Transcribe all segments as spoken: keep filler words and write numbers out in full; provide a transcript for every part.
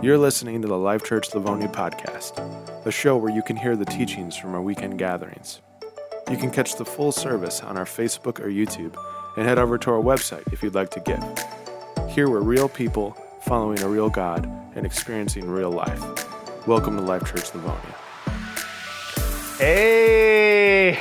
You're listening to the Life Church Livonia podcast, a show where you can hear the teachings from our weekend gatherings. You can catch the full service on our Facebook or YouTube, and head over to our website if you'd like to give. Here we're real people following a real God and experiencing real life. Welcome to Life Church Livonia. Hey,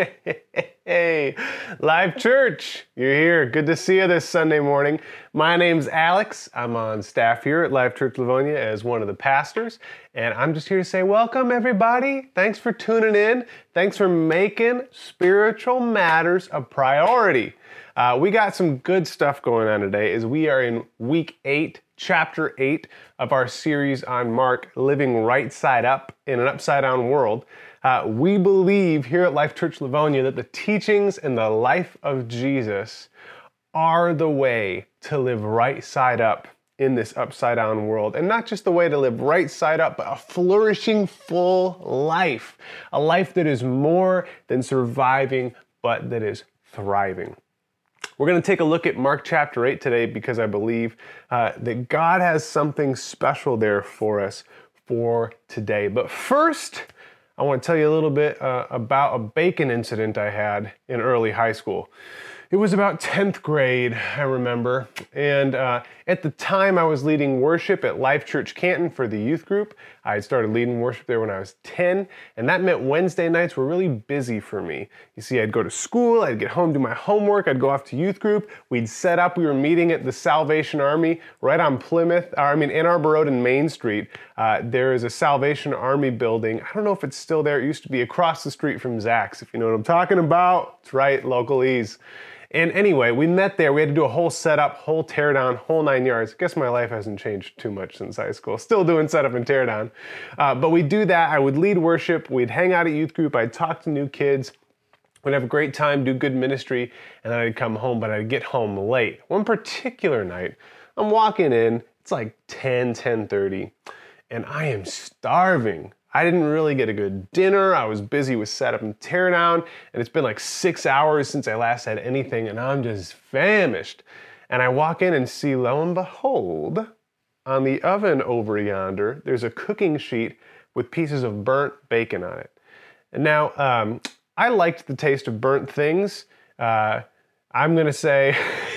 hey, Live Church, you're here. Good to see you this Sunday morning. My name's Alex. I'm on staff here at Live Church Livonia as one of the pastors, and I'm just here to say welcome, everybody. Thanks for tuning in. Thanks for making spiritual matters a priority. Uh, we got some good stuff going on today as we are in week eight, chapter eight of our series on Mark, Living Right Side Up in an Upside Down World. Uh, we believe here at Life Church Livonia that the teachings and the life of Jesus are the way to live right side up in this upside down world. And not just the way to live right side up, but a flourishing, full life. A life that is more than surviving, but that is thriving. We're going to take a look at Mark chapter eight today because I believe uh, that God has something special there for us for today. But first, I want to tell you a little bit uh, about a bacon incident I had in early high school. It was about tenth grade, I remember, and uh, at the time I was leading worship at Life Church Canton for the youth group. I had started leading worship there when I was ten, and that meant Wednesday nights were really busy for me. You see, I'd go to school, I'd get home, do my homework, I'd go off to youth group, we'd set up, we were meeting at the Salvation Army right on Plymouth, or I mean Ann Arbor Road and Main Street. Uh, there is a Salvation Army building. I don't know if it's still there. It used to be across the street from Zach's, if you know what I'm talking about. It's right, local ease. And anyway, we met there. We had to do a whole setup, whole teardown, whole nine yards. I guess my life hasn't changed too much since high school. Still doing setup and teardown. Uh, but we'd do that. I would lead worship. We'd hang out at youth group. I'd talk to new kids. We'd have a great time, do good ministry, and then I'd come home, but I'd get home late. One particular night, I'm walking in. It's like ten, ten thirty, and I am starving. I didn't really get a good dinner. I was busy with setup and teardown, and it's been like six hours since I last had anything, and I'm just famished. And I walk in and see, lo and behold, on the oven over yonder, there's a cooking sheet with pieces of burnt bacon on it. And now, um, I liked the taste of burnt things. Uh, I'm gonna say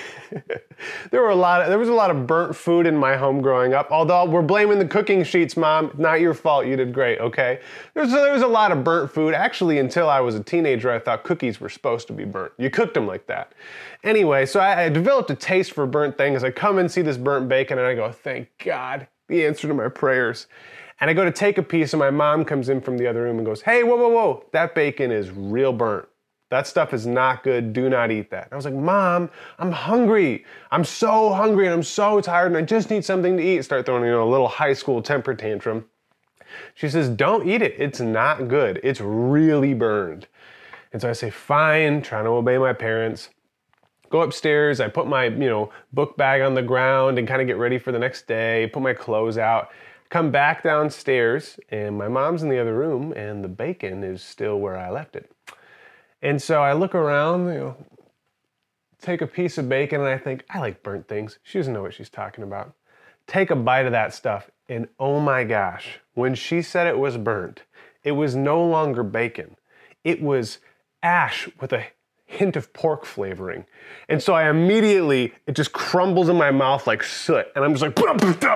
there were a lot of, there was a lot of burnt food in my home growing up. Although we're blaming the cooking sheets, Mom. Not your fault. You did great, okay? There was, there was a lot of burnt food. Actually, until I was a teenager, I thought cookies were supposed to be burnt. You cooked them like that. Anyway, so I, I developed a taste for burnt things. I come and see this burnt bacon, and I go, thank God, the answer to my prayers. And I go to take a piece, and my mom comes in from the other room and goes, hey, whoa, whoa, whoa, that bacon is real burnt. That stuff is not good. Do not eat that. And I was like, Mom, I'm hungry. I'm so hungry and I'm so tired and I just need something to eat. Start throwing, you know, a little high school temper tantrum. She says, don't eat it. It's not good. It's really burned. And so I say, fine, trying to obey my parents. Go upstairs. I put my, you know, book bag on the ground and kind of get ready for the next day. Put my clothes out. Come back downstairs and my mom's in the other room and the bacon is still where I left it. And so I look around, you know, take a piece of bacon, and I think, I like burnt things. She doesn't know what she's talking about. Take a bite of that stuff, and oh my gosh, when she said it was burnt, it was no longer bacon. It was ash with a hint of pork flavoring. And so I immediately, it just crumbles in my mouth like soot. And I'm just like,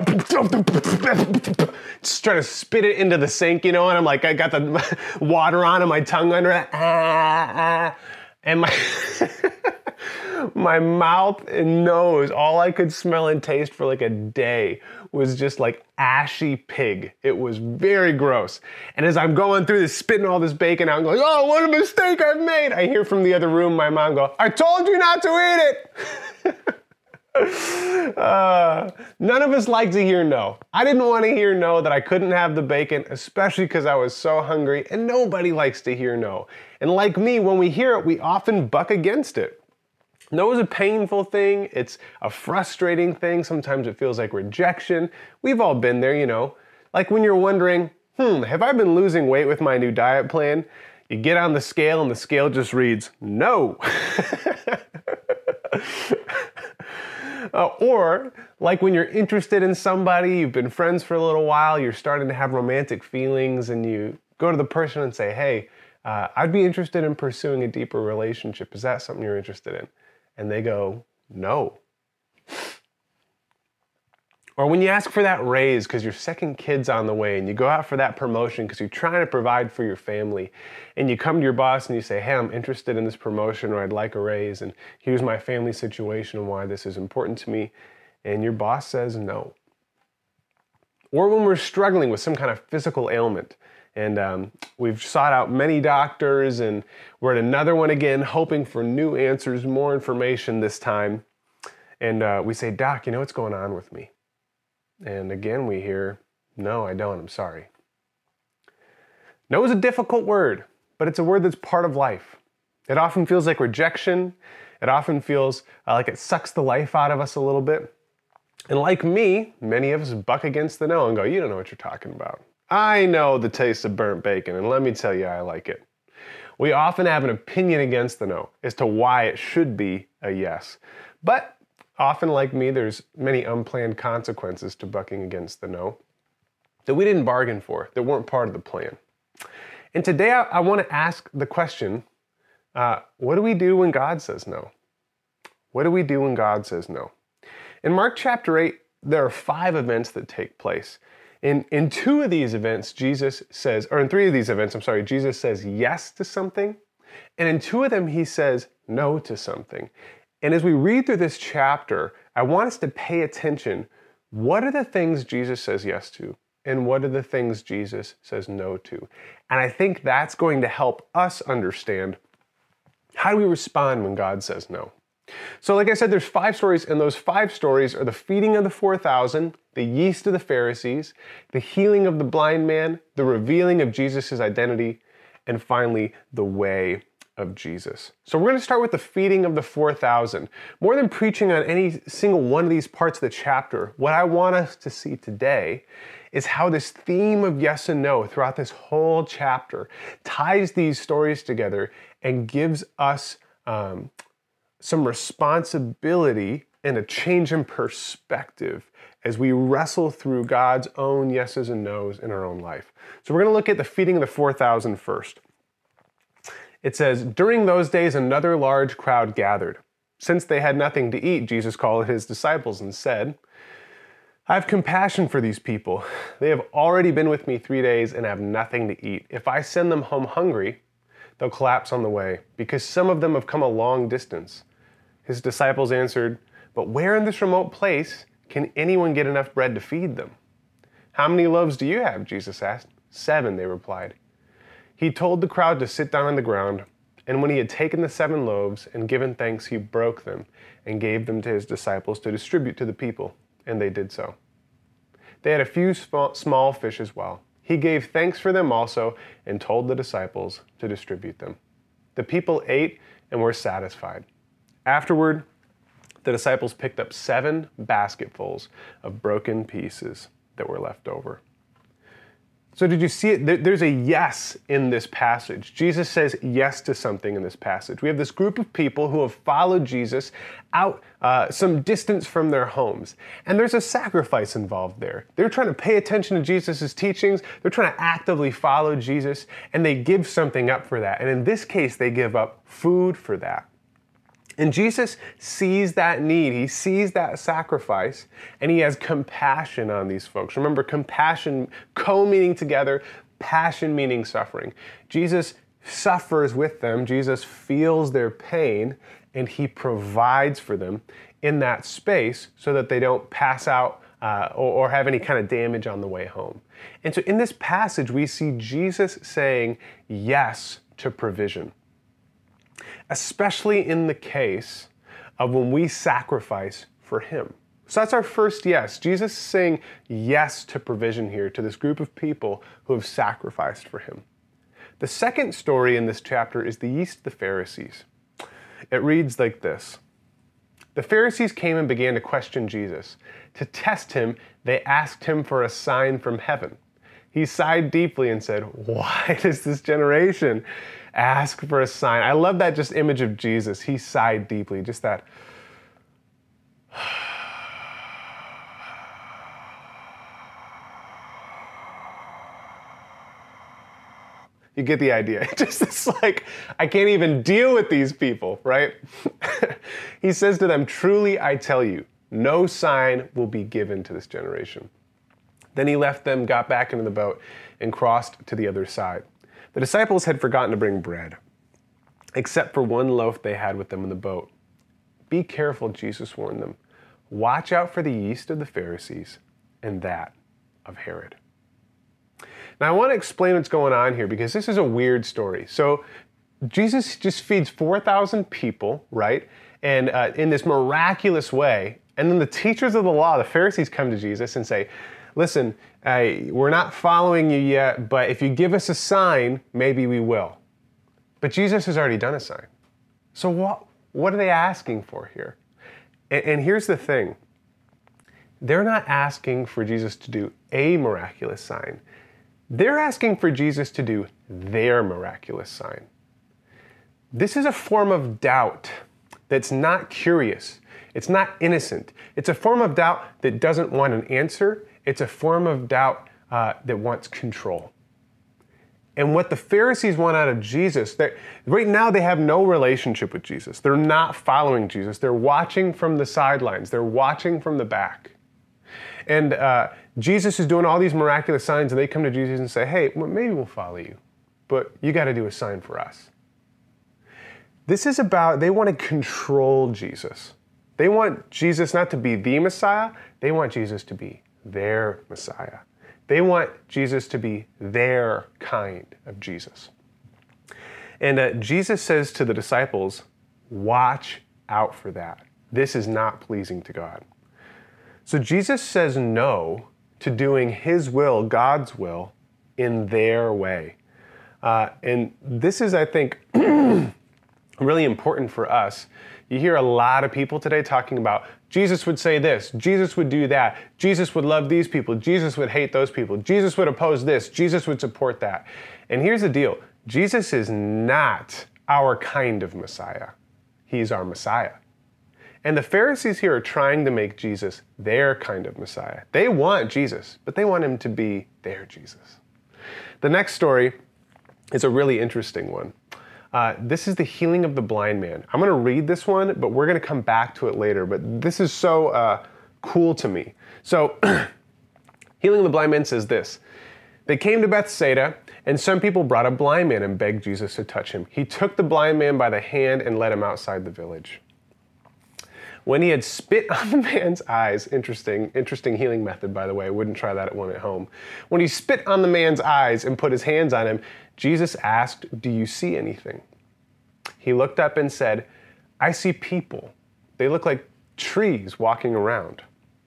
just trying to spit it into the sink, you know, and I'm like, I got the water on and my tongue under it. And my, my mouth and nose, all I could smell and taste for like a day was just like ashy pig. It was very gross. And as I'm going through this, spitting all this bacon out, I'm going, oh, what a mistake I've made. I hear from the other room, my mom go, I told you not to eat it. uh, none of us like to hear no. I didn't want to hear no that I couldn't have the bacon, especially because I was so hungry, and nobody likes to hear no. And like me, when we hear it, we often buck against it. No is a painful thing. It's a frustrating thing. Sometimes it feels like rejection. We've all been there, you know. Like when you're wondering, hmm, have I been losing weight with my new diet plan? You get on the scale and the scale just reads, no. Uh, or like when you're interested in somebody, you've been friends for a little while, you're starting to have romantic feelings, and you go to the person and say, hey, uh, I'd be interested in pursuing a deeper relationship. Is that something you're interested in? And they go, no. Or when you ask for that raise because your second kid's on the way, and you go out for that promotion because you're trying to provide for your family, and you come to your boss and you say, hey, I'm interested in this promotion, or I'd like a raise, and here's my family situation and why this is important to me, and your boss says no. Or when we're struggling with some kind of physical ailment, and um, we've sought out many doctors, and we're at another one again, hoping for new answers, more information this time, and uh, we say, doc, you know what's going on with me? And again, we hear, no, I don't, I'm sorry. No is a difficult word, but it's a word that's part of life. It often feels like rejection. It often feels uh, like it sucks the life out of us a little bit. And like me, many of us buck against the no and go, you don't know what you're talking about. I know the taste of burnt bacon, and let me tell you, I like it. We often have an opinion against the no as to why it should be a yes. But often, like me, there's many unplanned consequences to bucking against the no that we didn't bargain for, that weren't part of the plan. And today I, I want to ask the question, uh, what do we do when God says no? What do we do when God says no? In Mark chapter eight, there are five events that take place. In, in two of these events, Jesus says, or in three of these events, I'm sorry, Jesus says yes to something. And in two of them, he says no to something. And as we read through this chapter, I want us to pay attention. What are the things Jesus says yes to? And what are the things Jesus says no to? And I think that's going to help us understand, how do we respond when God says no? So like I said, there's five stories, and those five stories are the feeding of the four thousand, the yeast of the Pharisees, the healing of the blind man, the revealing of Jesus' identity, and finally, the way of Jesus. So we're going to start with the feeding of the four thousand. More than preaching on any single one of these parts of the chapter, what I want us to see today is how this theme of yes and no throughout this whole chapter ties these stories together and gives us um, some responsibility and a change in perspective as we wrestle through God's own yeses and nos in our own life. So we're going to look at the feeding of the four thousand first. It says, during those days, another large crowd gathered. Since they had nothing to eat, Jesus called his disciples and said, I have compassion for these people. They have already been with me three days and have nothing to eat. If I send them home hungry, they'll collapse on the way, because some of them have come a long distance. His disciples answered, but where in this remote place can anyone get enough bread to feed them? How many loaves do you have? Jesus asked. Seven, they replied. He told the crowd to sit down on the ground, and when he had taken the seven loaves and given thanks, he broke them and gave them to his disciples to distribute to the people, and they did so. They had a few small fish as well. He gave thanks for them also and told the disciples to distribute them. The people ate and were satisfied. Afterward, the disciples picked up seven basketfuls of broken pieces that were left over. So did you see it? There's a yes in this passage. Jesus says yes to something in this passage. We have this group of people who have followed Jesus out uh, some distance from their homes. And there's a sacrifice involved there. They're trying to pay attention to Jesus' teachings. They're trying to actively follow Jesus, and they give something up for that. And in this case, they give up food for that. And Jesus sees that need, he sees that sacrifice, and he has compassion on these folks. Remember, compassion, co-meaning together, passion meaning suffering. Jesus suffers with them, Jesus feels their pain, and he provides for them in that space so that they don't pass out uh, or, or have any kind of damage on the way home. And so in this passage, we see Jesus saying yes to provision, especially in the case of when we sacrifice for him. So that's our first yes. Jesus is saying yes to provision here to this group of people who have sacrificed for him. The second story in this chapter is the yeast of the Pharisees. It reads like this. The Pharisees came and began to question Jesus. To test him, they asked him for a sign from heaven. He sighed deeply and said, why does this generation ask for a sign? I love that just image of Jesus. He sighed deeply, just that. You get the idea. Just it's like, I can't even deal with these people, right? He says to them, truly I tell you, no sign will be given to this generation. Then he left them, got back into the boat, and crossed to the other side. The disciples had forgotten to bring bread, except for one loaf they had with them in the boat. Be careful, Jesus warned them. Watch out for the yeast of the Pharisees and that of Herod. Now I want to explain what's going on here because this is a weird story. So Jesus just feeds four thousand people, right? And uh, in this miraculous way. And then the teachers of the law, the Pharisees, come to Jesus and say, listen, uh, we're not following you yet, but if you give us a sign, maybe we will. But Jesus has already done a sign. So what, what are they asking for here? And, and here's the thing. They're not asking for Jesus to do a miraculous sign. They're asking for Jesus to do their miraculous sign. This is a form of doubt that's not curious. It's not innocent. It's a form of doubt that doesn't want an answer. It's a form of doubt uh, that wants control. And what the Pharisees want out of Jesus, right now they have no relationship with Jesus. They're not following Jesus. They're watching from the sidelines. They're watching from the back. And uh, Jesus is doing all these miraculous signs, and they come to Jesus and say, hey, well, maybe we'll follow you, but you got to do a sign for us. This is about, they want to control Jesus. They want Jesus not to be the Messiah, they want Jesus to be their Messiah. They want Jesus to be their kind of Jesus. And uh, Jesus says to the disciples, watch out for that. This is not pleasing to God. So Jesus says no to doing his will, God's will, in their way. Uh, and this is, I think, really important for us. You hear a lot of people today talking about Jesus would say this, Jesus would do that, Jesus would love these people, Jesus would hate those people, Jesus would oppose this, Jesus would support that. And here's the deal, Jesus is not our kind of Messiah. He's our Messiah. And the Pharisees here are trying to make Jesus their kind of Messiah. They want Jesus, but they want him to be their Jesus. The next story is a really interesting one. Uh, this is the healing of the blind man. I'm going to read this one, but we're going to come back to it later. But this is so uh, cool to me. So, healing of the blind man says this. They came to Bethsaida, and some people brought a blind man and begged Jesus to touch him. He took the blind man by the hand and led him outside the village. When he had spit on the man's eyes, interesting, interesting healing method, by the way. I wouldn't try that at one at home. When he spit on the man's eyes and put his hands on him, Jesus asked, do you see anything? He looked up and said, I see people. They look like trees walking around.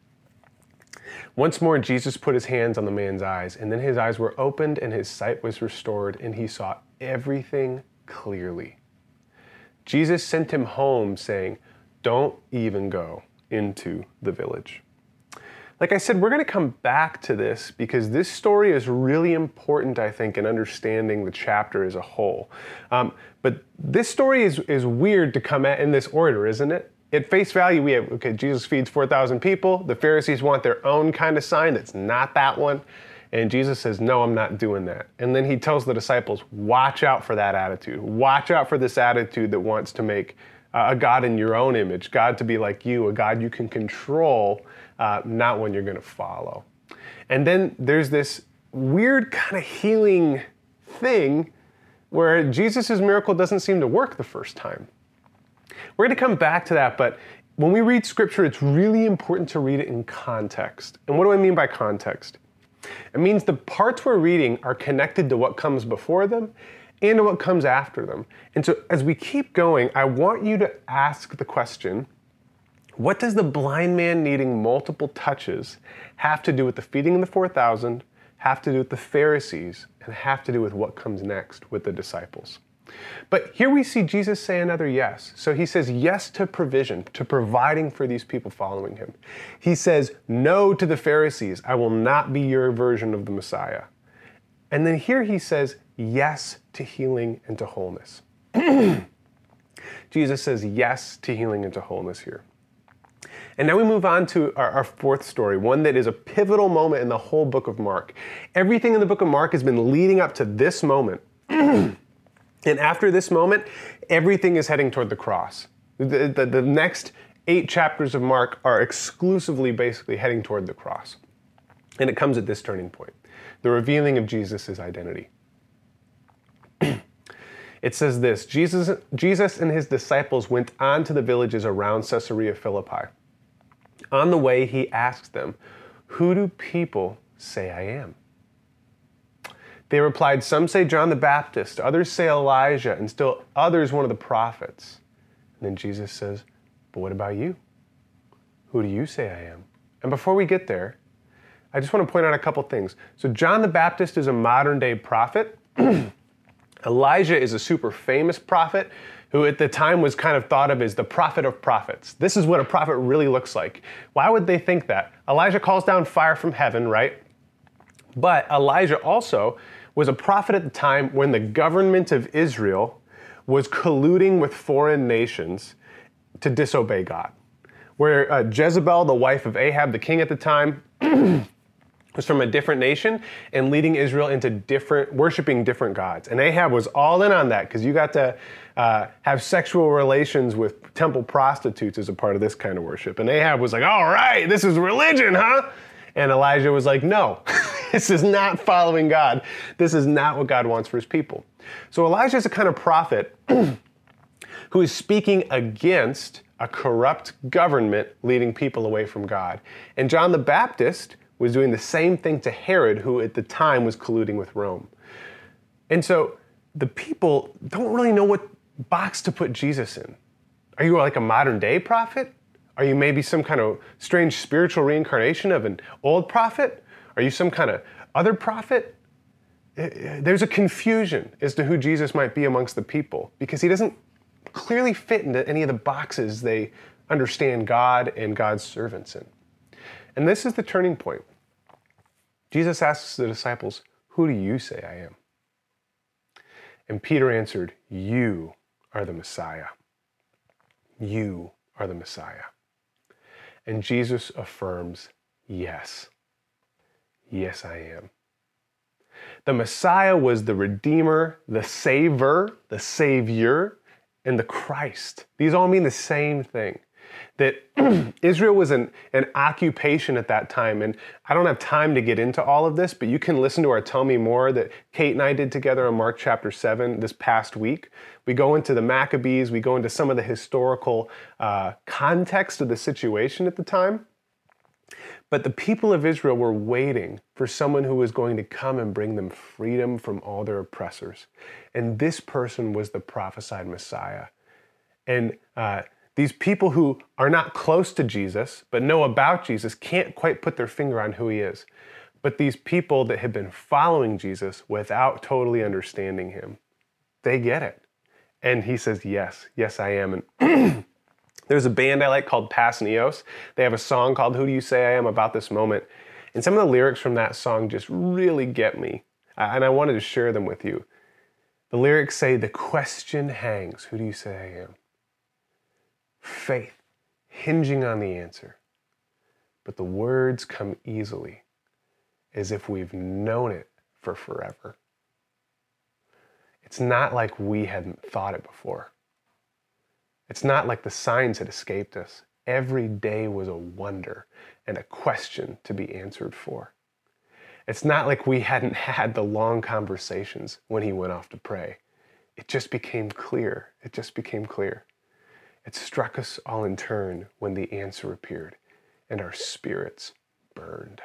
Once more, Jesus put his hands on the man's eyes, and then his eyes were opened and his sight was restored, and he saw everything clearly. Jesus sent him home, saying, don't even go into the village. Like I said, we're going to come back to this because this story is really important, I think, in understanding the chapter as a whole. Um, but this story is, is weird to come at in this order, isn't it? At face value, we have, okay, Jesus feeds four thousand people. The Pharisees want their own kind of sign that's not that one. And Jesus says, no, I'm not doing that. And then he tells the disciples, watch out for that attitude. Watch out for this attitude that wants to make uh, a God in your own image, God to be like you, a God you can control, uh, not one you're going to follow. And then there's this weird kind of healing thing where Jesus' miracle doesn't seem to work the first time. We're going to come back to that, but when we read Scripture, it's really important to read it in context. And what do I mean by context? It means the parts we're reading are connected to what comes before them and to what comes after them. And so as we keep going, I want you to ask the question, what does the blind man needing multiple touches have to do with the feeding of the four thousand, have to do with the Pharisees, and have to do with what comes next with the disciples? But here we see Jesus say another yes. So he says yes to provision, to providing for these people following him. He says no to the Pharisees. I will not be your version of the Messiah. And then here he says yes to healing and to wholeness. Jesus says yes to healing and to wholeness here. And now we move on to our, our fourth story, one that is a pivotal moment in the whole book of Mark. Everything in the book of Mark has been leading up to this moment. And after this moment, everything is heading toward the cross. The, the, the next eight chapters of Mark are exclusively basically heading toward the cross. And it comes at this turning point, the revealing of Jesus' identity. It says this, Jesus, Jesus and his disciples went on to the villages around Caesarea Philippi. On the way, he asked them, "Who do people say I am?" They replied, "Some say John the Baptist, others say Elijah, and still others one of the prophets." And then Jesus says, "But what about you? Who do you say I am?" And before we get there, I just want to point out a couple things. So John the Baptist is a modern day prophet. Elijah is a super famous prophet who at the time was kind of thought of as the prophet of prophets. This is what a prophet really looks like. Why would they think that? Elijah calls down fire from heaven, right? But Elijah also was a prophet at the time when the government of Israel was colluding with foreign nations to disobey God. Where uh, Jezebel, the wife of Ahab, the king at the time, was from a different nation and leading Israel into different, worshiping different gods. And Ahab was all in on that because you got to uh, have sexual relations with temple prostitutes as a part of this kind of worship. And Ahab was like, all right, this is religion, huh? And Elijah was like, no, this is not following God. This is not what God wants for his people. So Elijah is a kind of prophet who is speaking against a corrupt government leading people away from God. And John the Baptist was doing the same thing to Herod, who at the time was colluding with Rome. And so the people don't really know what box to put Jesus in. Are you like a modern day prophet? Are you maybe some kind of strange spiritual reincarnation of an old prophet? Are you some kind of other prophet? There's a confusion as to who Jesus might be amongst the people because he doesn't clearly fit into any of the boxes they understand God and God's servants in. And this is the turning point. Jesus asks the disciples, "Who do you say I am?" And Peter answered, "You are the Messiah. You are the Messiah." And Jesus affirms, "Yes. Yes, I am." The Messiah was the Redeemer, the Savior, the Savior, and the Christ. These all mean the same thing. That Israel was an, an occupation at that time. And I don't have time to get into all of this, but you can listen to our Tell Me More that Kate and I did together on Mark chapter seven this past week. We go into the Maccabees, we go into some of the historical uh, context of the situation at the time. But the people of Israel were waiting for someone who was going to come and bring them freedom from all their oppressors. And this person was the prophesied Messiah. And uh, these people who are not close to Jesus, but know about Jesus, can't quite put their finger on who he is. But these people that have been following Jesus without totally understanding him, they get it. And he says, yes, yes, I am. And there's a band I like called Pas Neos. They have a song called Who Do You Say I Am about this moment. And some of the lyrics from that song just really get me. And I wanted to share them with you. The lyrics say, the question hangs, who do you say I am? Faith, hinging on the answer. But the words come easily, as if we've known it for forever. It's not like we hadn't thought it before. It's not like the signs had escaped us. Every day was a wonder and a question to be answered for. It's not like we hadn't had the long conversations when he went off to pray. It just became clear. It just became clear. It struck us all in turn when the answer appeared and our spirits burned.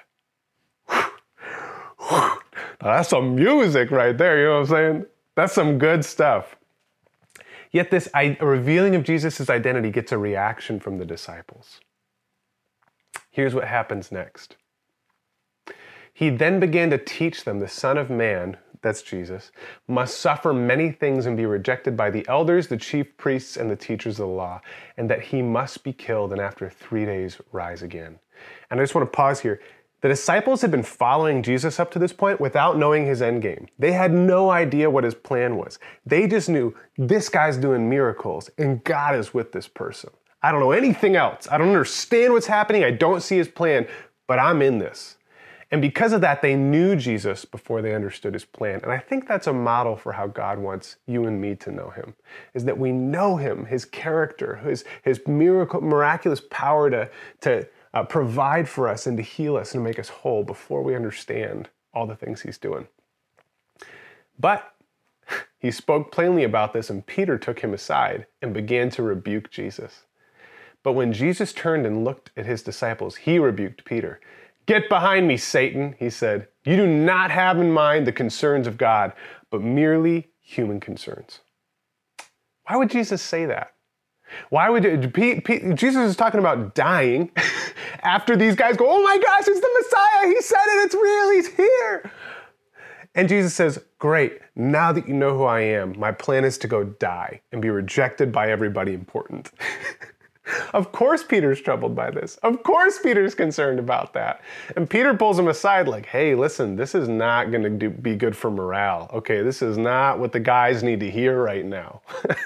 Now that's some music right there, you know what I'm saying? That's some good stuff. Yet this revealing of Jesus' identity gets a reaction from the disciples. Here's what happens next. He then began to teach them the Son of Man, that's Jesus, must suffer many things and be rejected by the elders, the chief priests, and the teachers of the law, and that he must be killed and after three days rise again. And I just want to pause here. The disciples had been following Jesus up to this point without knowing his end game. They had no idea what his plan was. They just knew this guy's doing miracles and God is with this person. I don't know anything else. I don't understand what's happening. I don't see his plan, but I'm in this. And because of that, they knew Jesus before they understood his plan. And I think that's a model for how God wants you and me to know him, is that we know him, his character, his, his miracle, miraculous power to, to uh, provide for us and to heal us and to make us whole before we understand all the things he's doing. But he spoke plainly about this, and Peter took him aside and began to rebuke Jesus. But when Jesus turned and looked at his disciples, he rebuked Peter. "Get behind me, Satan," he said. "You do not have in mind the concerns of God, but merely human concerns." Why would Jesus say that? Why would P, P, Jesus is talking about dying after these guys go, "Oh my gosh, it's the Messiah. He said it. It's real. He's here." And Jesus says, "Great. Now that you know who I am, my plan is to go die and be rejected by everybody important." Of course Peter's troubled by this. Of course Peter's concerned about that. And Peter pulls him aside like, "Hey, listen, this is not going to be good for morale. Okay, this is not what the guys need to hear right now."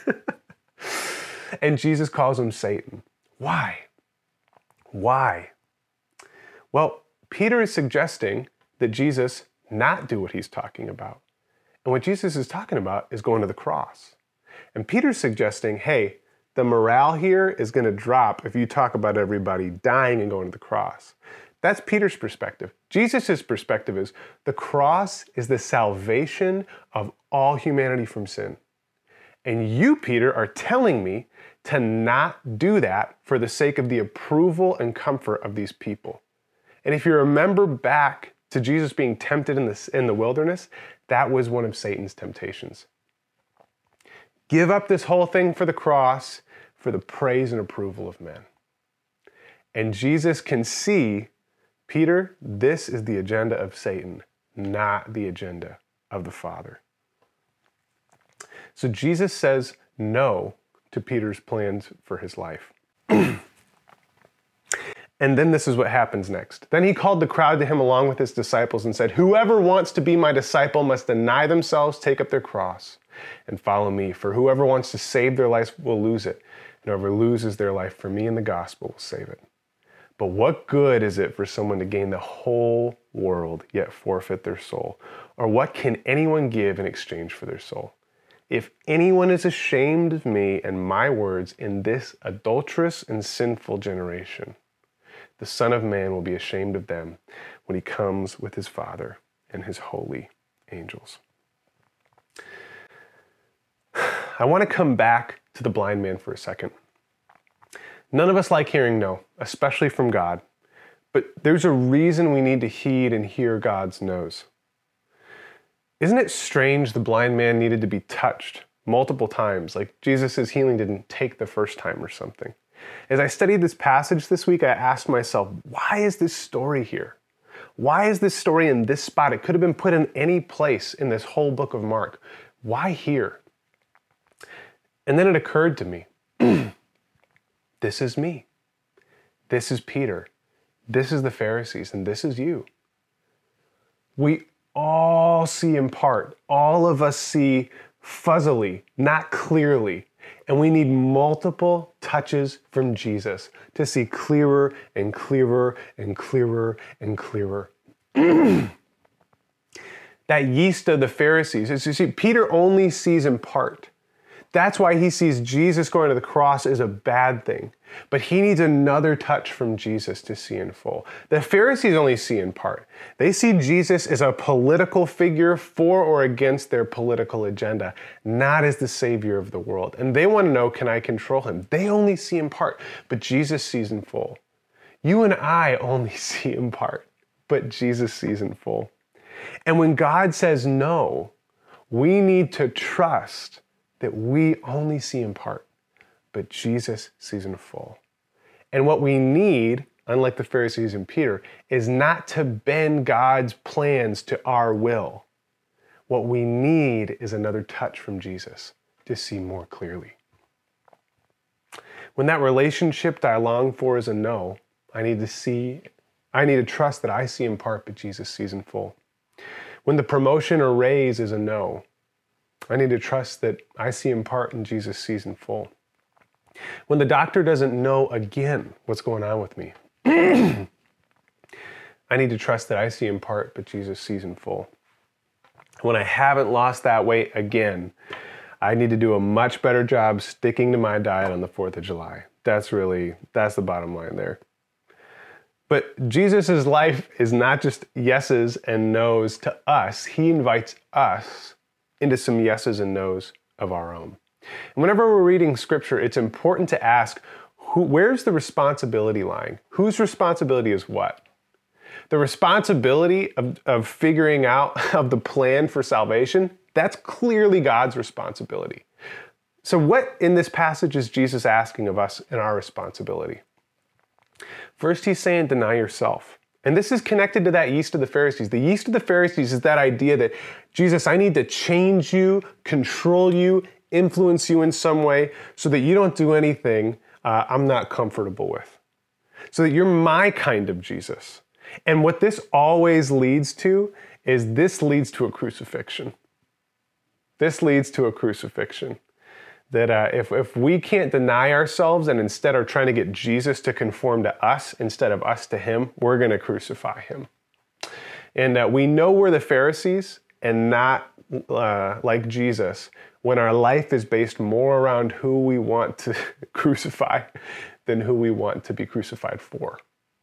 And Jesus calls him Satan. Why? Why? Well, Peter is suggesting that Jesus not do what he's talking about. And what Jesus is talking about is going to the cross. And Peter's suggesting, hey, the morale here is going to drop if you talk about everybody dying and going to the cross. That's Peter's perspective. Jesus' perspective is the cross is the salvation of all humanity from sin. And you, Peter, are telling me to not do that for the sake of the approval and comfort of these people. And if you remember back to Jesus being tempted in the, in the wilderness, that was one of Satan's temptations. Give up this whole thing for the cross, for the praise and approval of men. And Jesus can see, Peter, this is the agenda of Satan, not the agenda of the Father. So Jesus says no to Peter's plans for his life. And then this is what happens next. Then he called the crowd to him along with his disciples and said, "Whoever wants to be my disciple must deny themselves, take up their cross, and follow me. For whoever wants to save their life will lose it, and whoever loses their life for me and the gospel will save it. But what good is it for someone to gain the whole world, yet forfeit their soul? Or what can anyone give in exchange for their soul? If anyone is ashamed of me and my words in this adulterous and sinful generation, the Son of Man will be ashamed of them when he comes with his Father and his holy angels." I want to come back to the blind man for a second. None of us like hearing no, especially from God. But there's a reason we need to heed and hear God's no's. Isn't it strange the blind man needed to be touched multiple times, like Jesus' healing didn't take the first time or something? As I studied this passage this week, I asked myself, why is this story here? Why is this story in this spot? It could have been put in any place in this whole book of Mark. Why here? And then it occurred to me, this is me. This is Peter. This is the Pharisees, and this is you. We all see in part. All of us see fuzzily, not clearly. And we need multiple touches from Jesus to see clearer and clearer and clearer and clearer. That yeast of the Pharisees, is you see, Peter only sees in part. That's why he sees Jesus going to the cross as a bad thing. But he needs another touch from Jesus to see in full. The Pharisees only see in part. They see Jesus as a political figure for or against their political agenda, not as the Savior of the world. And they want to know, can I control him? They only see in part, but Jesus sees in full. You and I only see in part, but Jesus sees in full. And when God says no, we need to trust that we only see in part, but Jesus sees in full. And what we need, unlike the Pharisees and Peter, is not to bend God's plans to our will. What we need is another touch from Jesus to see more clearly. When that relationship that I long for is a no, I need to see, I need to trust that I see in part, but Jesus sees in full. When the promotion or raise is a no, I need to trust that I see in part and Jesus sees in full. When the doctor doesn't know again what's going on with me, I I need to trust that I see in part, but Jesus sees in full. When I haven't lost that weight again, I need to do a much better job sticking to my diet on the fourth of July. That's really, that's the bottom line there. But Jesus' life is not just yeses and nos to us. He invites us into some yeses and nos of our own. And whenever we're reading scripture, it's important to ask, who, where's the responsibility lying? Whose responsibility is what? The responsibility of, of figuring out of the plan for salvation, that's clearly God's responsibility. So what in this passage is Jesus asking of us in our responsibility? First, he's saying, deny yourself. And this is connected to that yeast of the Pharisees. The yeast of the Pharisees is that idea that, Jesus, I need to change you, control you, influence you in some way so that you don't do anything uh, I'm not comfortable with. So that you're my kind of Jesus. And what this always leads to is this leads to a crucifixion. This leads to a crucifixion. That uh, if, if we can't deny ourselves and instead are trying to get Jesus to conform to us instead of us to him, we're going to crucify him. And uh, we know we're the Pharisees and not uh, like Jesus when our life is based more around who we want to crucify than who we want to be crucified for.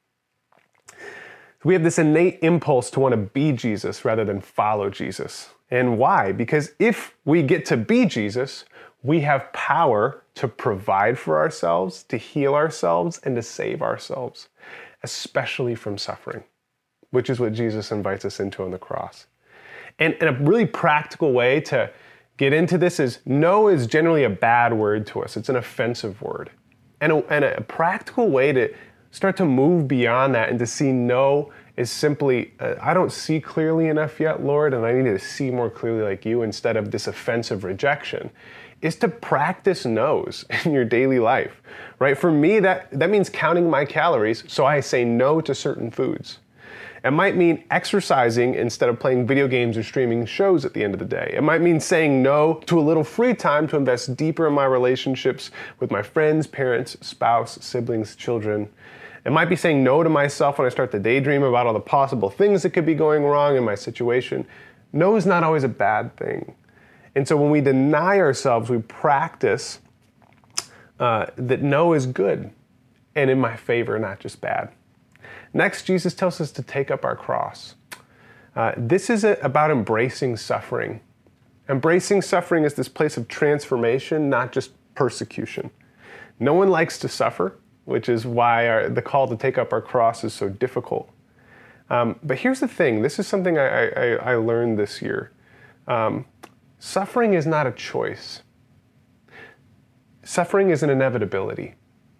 We have this innate impulse to want to be Jesus rather than follow Jesus. And why? Because if we get to be Jesus, we have power to provide for ourselves, to heal ourselves, and to save ourselves, especially from suffering, which is what Jesus invites us into on the cross. And, and a really practical way to get into this is no is generally a bad word to us. It's an offensive word. And a, and a practical way to start to move beyond that and to see no is simply, uh, I don't see clearly enough yet, Lord, and I need to see more clearly like you instead of this offensive rejection, is to practice no's in your daily life, right? For me, that, that means counting my calories, so I say no to certain foods. It might mean exercising instead of playing video games or streaming shows at the end of the day. It might mean saying no to a little free time to invest deeper in my relationships with my friends, parents, spouse, siblings, children. It might be saying no to myself when I start to daydream about all the possible things that could be going wrong in my situation. No is not always a bad thing. And so when we deny ourselves, we practice uh, that no is good and in my favor, not just bad. Next, Jesus tells us to take up our cross. Uh, this is a, about embracing suffering. Embracing suffering is this place of transformation, not just persecution. No one likes to suffer, which is why our, the call to take up our cross is so difficult. Um, but here's the thing. This is something I, I, I learned this year. Um, Suffering is not a choice. Suffering is an inevitability.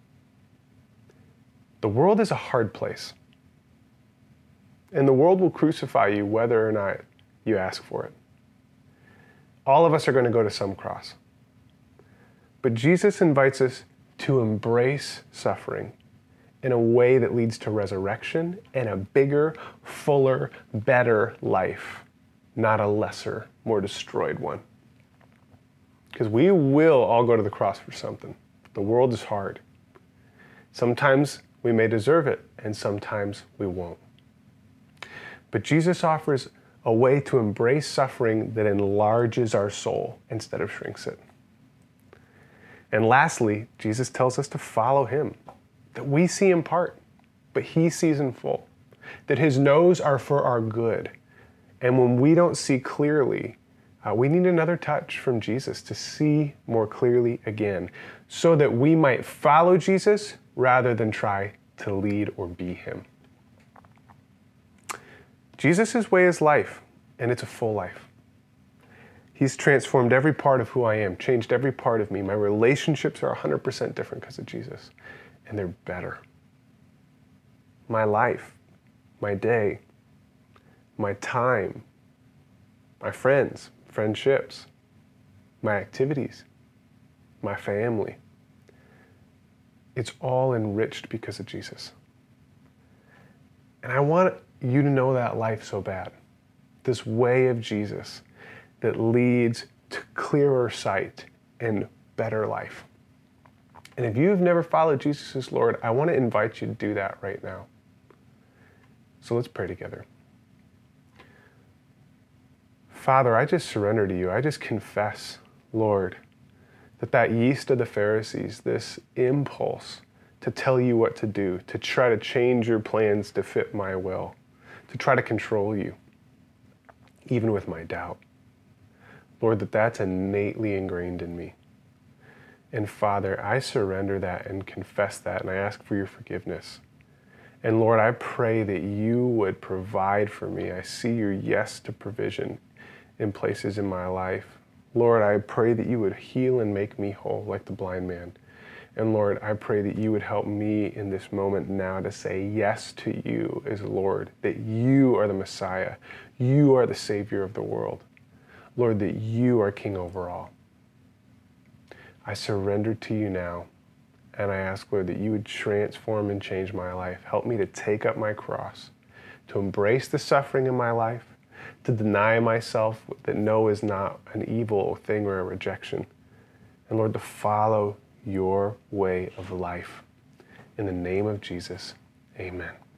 The world is a hard place. And the world will crucify you whether or not you ask for it. All of us are going to go to some cross. But Jesus invites us to embrace suffering in a way that leads to resurrection and a bigger, fuller, better life. Not a lesser, more destroyed one. Because we will all go to the cross for something. The world is hard. Sometimes we may deserve it, and sometimes we won't. But Jesus offers a way to embrace suffering that enlarges our soul instead of shrinks it. And lastly, Jesus tells us to follow him, that we see in part, but he sees in full, that his no's are for our good. And when we don't see clearly, uh, we need another touch from Jesus to see more clearly again, so that we might follow Jesus rather than try to lead or be him. Jesus' way is life, and it's a full life. He's transformed every part of who I am, changed every part of me. My relationships are one hundred percent different because of Jesus, and they're better. My life, my day, my time, my friends, friendships, my activities, my family. It's all enriched because of Jesus. And I want you to know that life so bad. This way of Jesus that leads to clearer sight and better life. And if you've never followed Jesus as Lord, I want to invite you to do that right now. So let's pray together. Father, I just surrender to you. I just confess, Lord, that that yeast of the Pharisees, this impulse to tell you what to do, to try to change your plans to fit my will, to try to control you, even with my doubt. Lord, that that's innately ingrained in me. And Father, I surrender that and confess that, and I ask for your forgiveness. And Lord, I pray that you would provide for me. I see your yes to provision in places in my life. Lord, I pray that you would heal and make me whole like the blind man. And Lord, I pray that you would help me in this moment now to say yes to you as Lord, that you are the Messiah. You are the Savior of the world. Lord, that you are King over all. I surrender to you now, and I ask, Lord, that you would transform and change my life. Help me to take up my cross, to embrace the suffering in my life, to deny myself that no is not an evil thing or a rejection. And Lord, to follow your way of life. In the name of Jesus, amen.